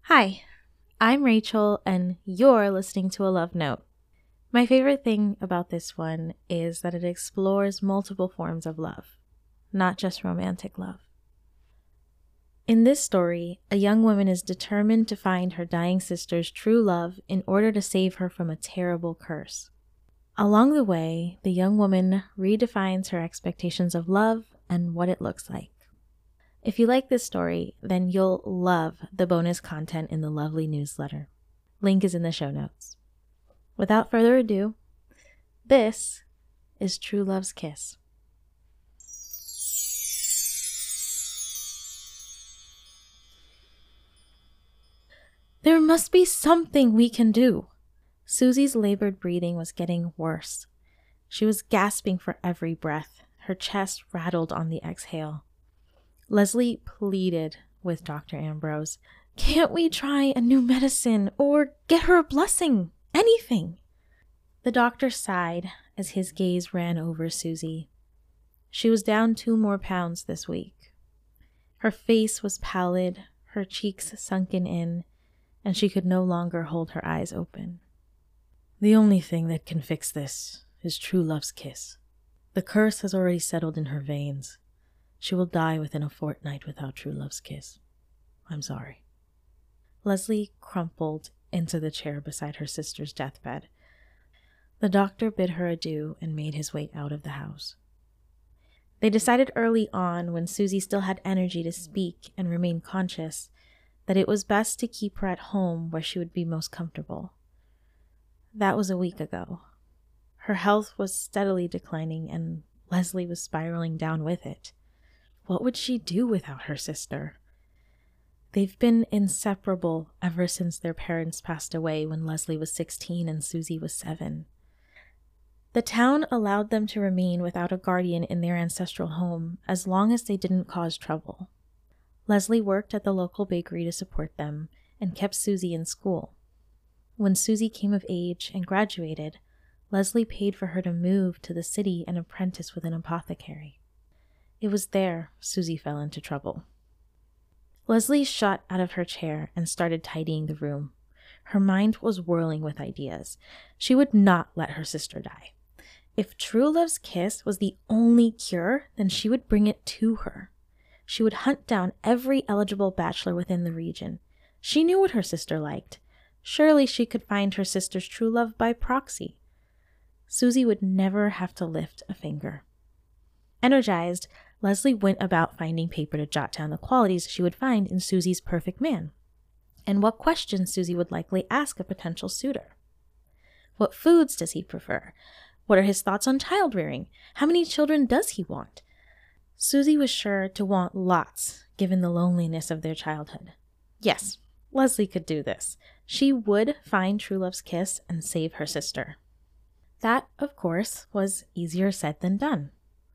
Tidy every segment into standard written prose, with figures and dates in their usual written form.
Hi, I'm Rachel, and you're listening to A Love Note. My favorite thing about this one is that it explores multiple forms of love, not just romantic love. In this story, a young woman is determined to find her dying sister's true love in order to save her from a terrible curse. Along the way, the young woman redefines her expectations of love and what it looks like. If you like this story, then you'll love the bonus content in the lovely newsletter. Link is in the show notes. Without further ado, this is True Love's Kiss. There must be something we can do. Susie's labored breathing was getting worse. She was gasping for every breath. Her chest rattled on the exhale. Leslie pleaded with Dr. Ambrose. Can't we try a new medicine or get her a blessing? Anything. The doctor sighed as his gaze ran over Susie. She was down 2 more pounds this week. Her face was pallid, her cheeks sunken in, and she could no longer hold her eyes open. The only thing that can fix this is true love's kiss. The curse has already settled in her veins. She will die within a fortnight without true love's kiss. I'm sorry. Leslie crumpled into the chair beside her sister's deathbed. The doctor bid her adieu and made his way out of the house. They decided early on, when Susie still had energy to speak and remain conscious, that it was best to keep her at home where she would be most comfortable. That was a week ago. Her health was steadily declining, and Leslie was spiraling down with it. What would she do without her sister? They've been inseparable ever since their parents passed away when Leslie was 16 and Susie was 7. The town allowed them to remain without a guardian in their ancestral home as long as they didn't cause trouble. Leslie worked at the local bakery to support them and kept Susie in school. When Susie came of age and graduated, Leslie paid for her to move to the city and apprentice with an apothecary. It was there Susie fell into trouble. Leslie shot out of her chair and started tidying the room. Her mind was whirling with ideas. She would not let her sister die. If true love's kiss was the only cure, then she would bring it to her. She would hunt down every eligible bachelor within the region. She knew what her sister liked. Surely she could find her sister's true love by proxy. Susie would never have to lift a finger. Energized, Leslie went about finding paper to jot down the qualities she would find in Susie's perfect man, and what questions Susie would likely ask a potential suitor. What foods does he prefer? What are his thoughts on child-rearing? How many children does he want? Susie was sure to want lots, given the loneliness of their childhood. Yes, Leslie could do this. She would find true love's kiss and save her sister. That, of course, was easier said than done.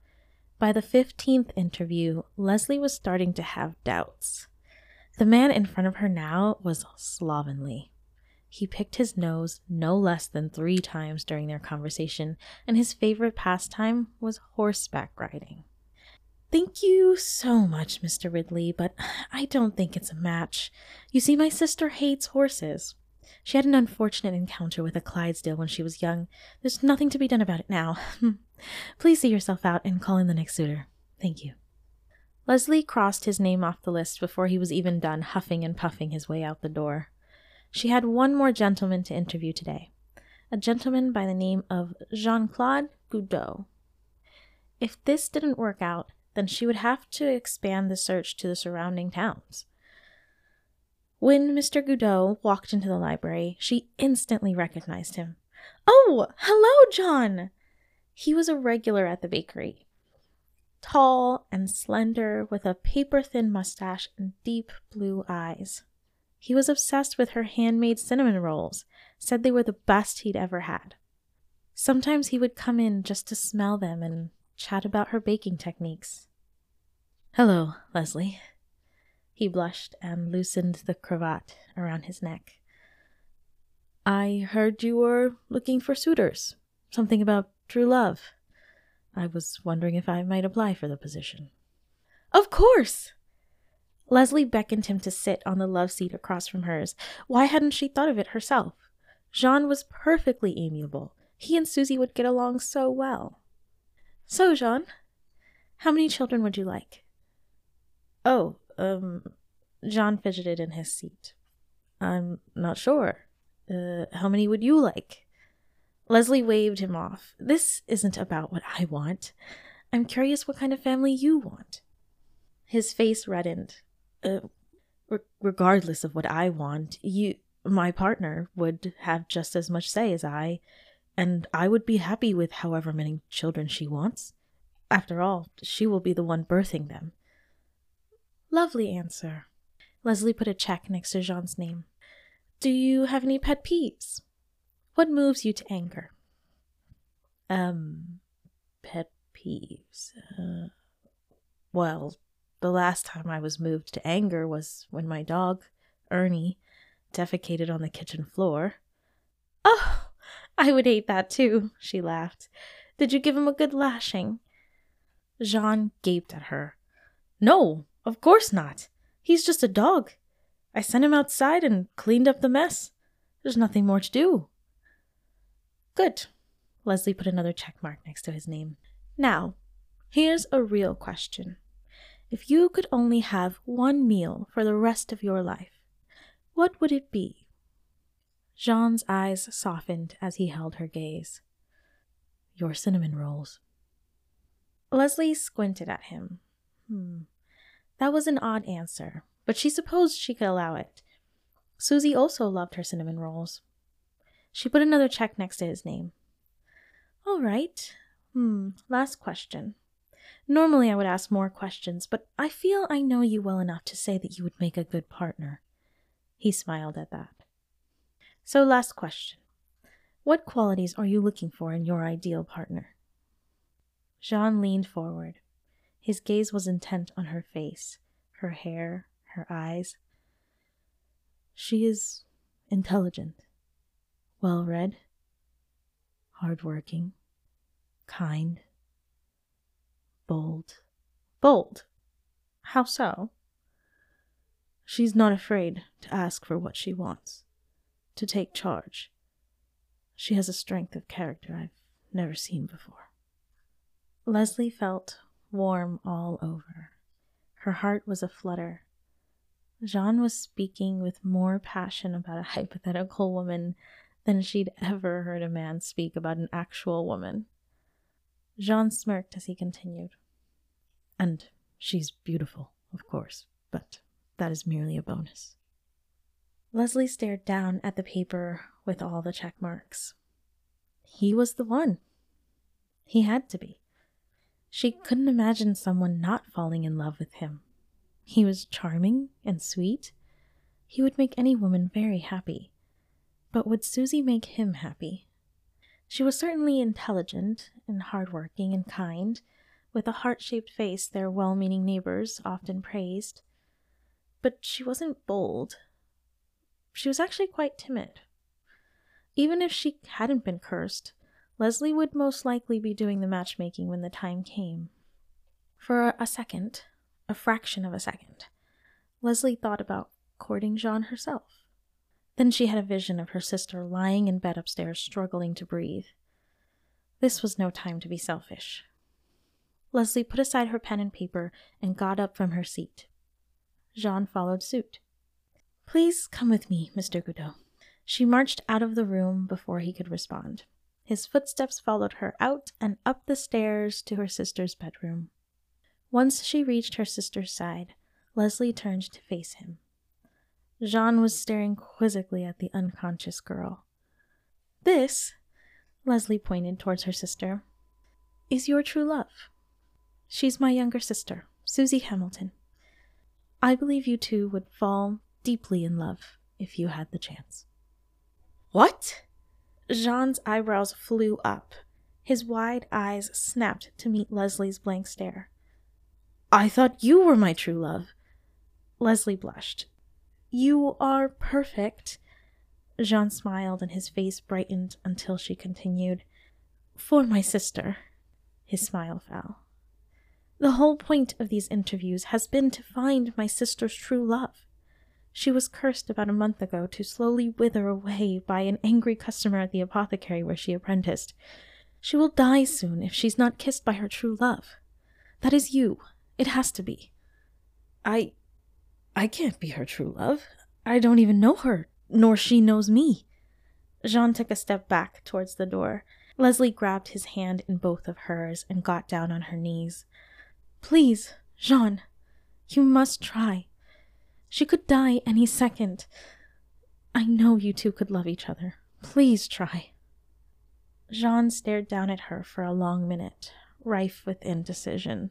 By the 15th interview, Leslie was starting to have doubts. The man in front of her now was slovenly. He picked his nose no less than 3 times during their conversation, and his favorite pastime was horseback riding. Thank you so much, Mr. Ridley, but I don't think it's a match. You see, my sister hates horses. She had an unfortunate encounter with a Clydesdale when she was young. There's nothing to be done about it now. Please see yourself out and call in the next suitor. Thank you. Leslie crossed his name off the list before he was even done huffing and puffing his way out the door. She had one more gentleman to interview today, a gentleman by the name of Jean-Claude Goudot. If this didn't work out, then she would have to expand the search to the surrounding towns. When Mr. Goudot walked into the library, she instantly recognized him. Oh, hello, John! He was a regular at the bakery. Tall and slender, with a paper-thin mustache and deep blue eyes. He was obsessed with her handmade cinnamon rolls, said they were the best he'd ever had. Sometimes he would come in just to smell them and chat about her baking techniques. Hello, Leslie. He blushed and loosened the cravat around his neck. I heard you were looking for suitors. Something about true love. I was wondering if I might apply for the position. Of course! Leslie beckoned him to sit on the love seat across from hers. Why hadn't she thought of it herself? Jean was perfectly amiable. He and Susie would get along so well. So, Jean, how many children would you like? Oh, Jean fidgeted in his seat. I'm not sure. How many would you like? Leslie waved him off. This isn't about what I want. I'm curious what kind of family you want. His face reddened. Regardless of what I want, my partner, would have just as much say as I, and I would be happy with however many children she wants. After all, she will be the one birthing them. Lovely answer. Leslie put a check next to Jean's name. Do you have any pet peeves? What moves you to anger? Pet peeves. Well, the last time I was moved to anger was when my dog, Ernie, defecated on the kitchen floor. Oh, I would hate that too, she laughed. Did you give him a good lashing? Jean gaped at her. No, of course not. He's just a dog. I sent him outside and cleaned up the mess. There's nothing more to do. Good. Leslie put another check mark next to his name. Now, here's a real question. If you could only have one meal for the rest of your life, what would it be? Jean's eyes softened as he held her gaze. Your cinnamon rolls. Leslie squinted at him. That was an odd answer, but she supposed she could allow it. Susie also loved her cinnamon rolls. She put another check next to his name. All right. Last question. Normally I would ask more questions, but I feel I know you well enough to say that you would make a good partner. He smiled at that. So last question. What qualities are you looking for in your ideal partner? Jean leaned forward. His gaze was intent on her face, her hair, her eyes. She is intelligent, well-read, hardworking, kind, bold. Bold? How so? She's not afraid to ask for what she wants, to take charge. She has a strength of character I've never seen before. Leslie felt warm all over. Her heart was aflutter. Jean was speaking with more passion about a hypothetical woman than she'd ever heard a man speak about an actual woman. Jean smirked as he continued. And she's beautiful, of course, but that is merely a bonus. Leslie stared down at the paper with all the check marks. He was the one. He had to be. She couldn't imagine someone not falling in love with him. He was charming and sweet. He would make any woman very happy. But would Susie make him happy? She was certainly intelligent and hardworking and kind, with a heart-shaped face their well-meaning neighbors often praised. But she wasn't bold. She was actually quite timid. Even if she hadn't been cursed, Leslie would most likely be doing the matchmaking when the time came. For a second, a fraction of a second, Leslie thought about courting Jean herself. Then she had a vision of her sister lying in bed upstairs, struggling to breathe. This was no time to be selfish. Leslie put aside her pen and paper and got up from her seat. Jean followed suit. Please come with me, Mr. Godot. She marched out of the room before he could respond. His footsteps followed her out and up the stairs to her sister's bedroom. Once she reached her sister's side, Leslie turned to face him. Jean was staring quizzically at the unconscious girl. This, Leslie pointed towards her sister, is your true love. She's my younger sister, Susie Hamilton. I believe you two would fall deeply in love if you had the chance. What? Jean's eyebrows flew up. His wide eyes snapped to meet Leslie's blank stare. I thought you were my true love. Leslie blushed. You are perfect. Jean smiled and his face brightened until she continued. For my sister. His smile fell. The whole point of these interviews has been to find my sister's true love. She was cursed about a month ago to slowly wither away by an angry customer at the apothecary where she apprenticed. She will die soon if she's not kissed by her true love. That is you. It has to be. I can't be her true love. I don't even know her, nor she knows me. Jean took a step back towards the door. Leslie grabbed his hand in both of hers and got down on her knees. Please, Jean, you must try. She could die any second. I know you two could love each other. Please try. Jean stared down at her for a long minute, rife with indecision.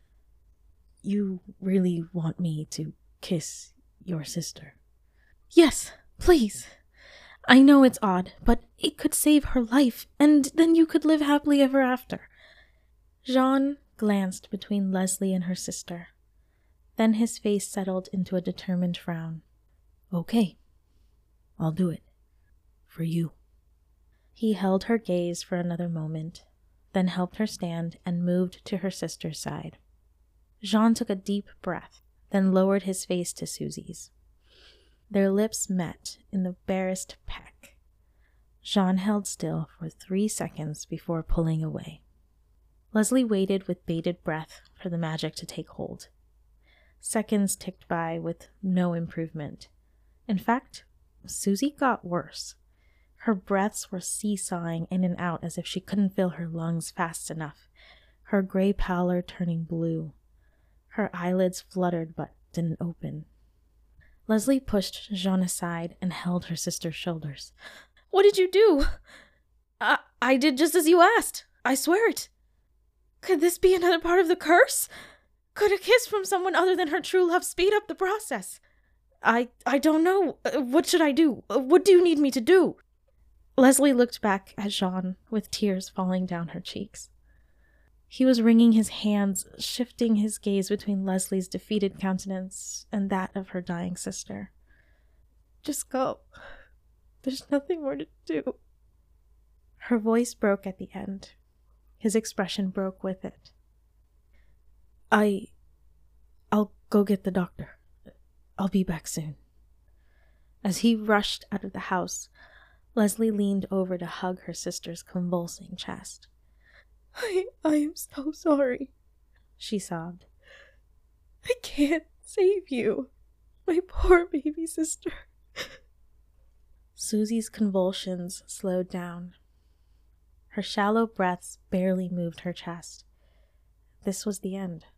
You really want me to kiss your sister? Yes, please. I know it's odd, but it could save her life, and then you could live happily ever after. Jean glanced between Leslie and her sister. Then his face settled into a determined frown. Okay, I'll do it. For you. He held her gaze for another moment, then helped her stand and moved to her sister's side. Jean took a deep breath, then lowered his face to Susie's. Their lips met in the barest peck. Jean held still for 3 seconds before pulling away. Leslie waited with bated breath for the magic to take hold. Seconds ticked by with no improvement. In fact, Susie got worse. Her breaths were seesawing in and out as if she couldn't fill her lungs fast enough, her gray pallor turning blue. Her eyelids fluttered but didn't open. Leslie pushed Jean aside and held her sister's shoulders. What did you do? I did just as you asked. I swear it. Could this be another part of the curse? Could a kiss from someone other than her true love speed up the process? I don't know. What should I do? What do you need me to do? Leslie looked back at Jean with tears falling down her cheeks. He was wringing his hands, shifting his gaze between Leslie's defeated countenance and that of her dying sister. Just go. There's nothing more to do. Her voice broke at the end. His expression broke with it. I'll go get the doctor. I'll be back soon. As he rushed out of the house, Leslie leaned over to hug her sister's convulsing chest. I am so sorry, she sobbed. I can't save you, my poor baby sister. Susie's convulsions slowed down. Her shallow breaths barely moved her chest. This was the end.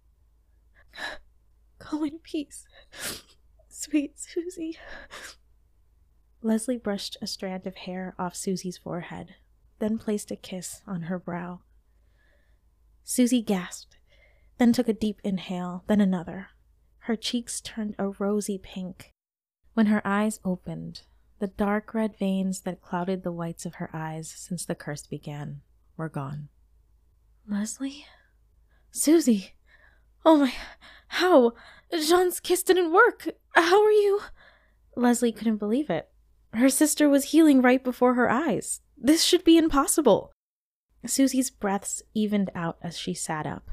Go in peace, sweet Susie. Leslie brushed a strand of hair off Susie's forehead, then placed a kiss on her brow. Susie gasped, then took a deep inhale, then another. Her cheeks turned a rosy pink. When her eyes opened, the dark red veins that clouded the whites of her eyes since the curse began were gone. Leslie? Susie! Oh my, how? Jean's kiss didn't work. How are you? Leslie couldn't believe it. Her sister was healing right before her eyes. This should be impossible. Susie's breaths evened out as she sat up.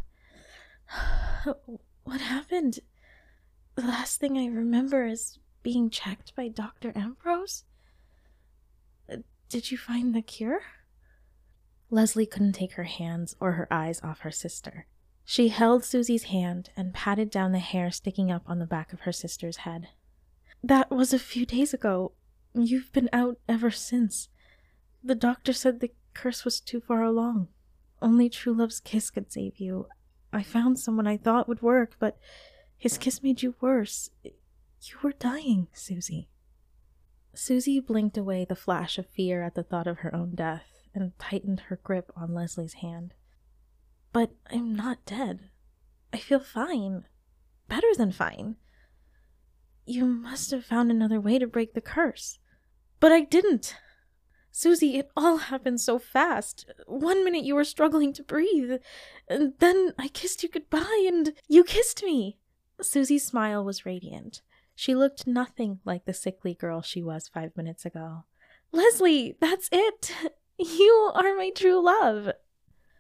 What happened? The last thing I remember is being checked by Dr. Ambrose. Did you find the cure? Leslie couldn't take her hands or her eyes off her sister. She held Susie's hand and patted down the hair sticking up on the back of her sister's head. That was a few days ago. You've been out ever since. The doctor said the curse was too far along. Only true love's kiss could save you. I found someone I thought would work, but his kiss made you worse. You were dying, Susie. Susie blinked away the flash of fear at the thought of her own death and tightened her grip on Leslie's hand. But I'm not dead. I feel fine. Better than fine. You must have found another way to break the curse. But I didn't. Susie, it all happened so fast. 1 minute you were struggling to breathe, and then I kissed you goodbye, and you kissed me. Susie's smile was radiant. She looked nothing like the sickly girl she was 5 minutes ago. Leslie, that's it. You are my true love.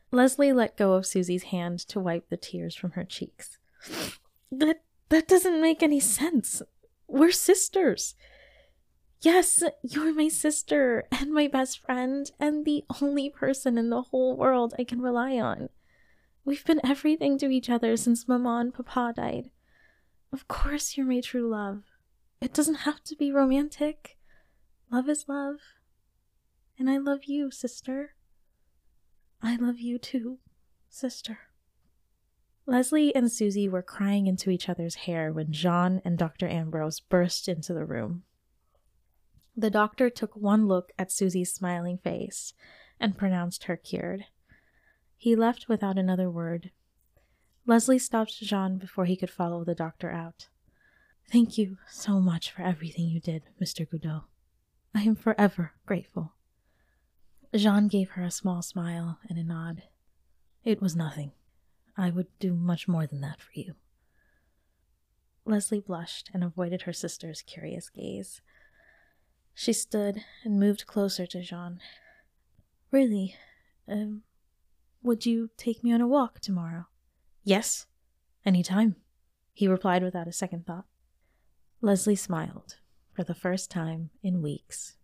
Leslie let go of Susie's hand to wipe the tears from her cheeks. That doesn't make any sense. We're sisters. Yes, you're my sister and my best friend and the only person in the whole world I can rely on. We've been everything to each other since Mama and Papa died. Of course you're my true love. It doesn't have to be romantic. Love is love. And I love you, sister. I love you too, sister. Leslie and Susie were crying into each other's hair when Jean and Dr. Ambrose burst into the room. The doctor took one look at Susie's smiling face and pronounced her cured. He left without another word. Leslie stopped Jean before he could follow the doctor out. Thank you so much for everything you did, Mr. Goudot. I am forever grateful. Jean gave her a small smile and a nod. It was nothing. I would do much more than that for you. Leslie blushed and avoided her sister's curious gaze. She stood and moved closer to Jean. Really, would you take me on a walk tomorrow? Yes, anytime, he replied without a second thought. Leslie smiled for the first time in weeks.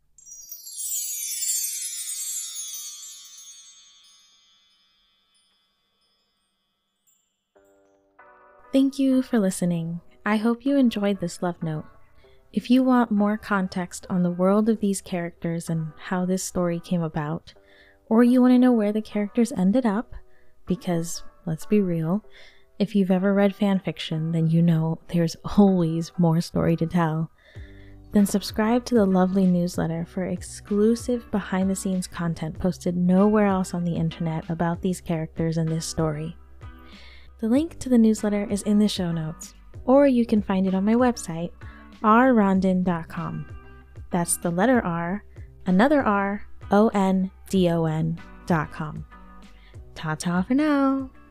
Thank you for listening. I hope you enjoyed this love note. If you want more context on the world of these characters and how this story came about, or you want to know where the characters ended up, because, let's be real, if you've ever read fanfiction, then you know there's always more story to tell, then subscribe to the lovely newsletter for exclusive behind-the-scenes content posted nowhere else on the internet about these characters and this story. The link to the newsletter is in the show notes, or you can find it on my website, rrondon.com. That's the letter R, another R, ONDON.com. Ta-ta for now!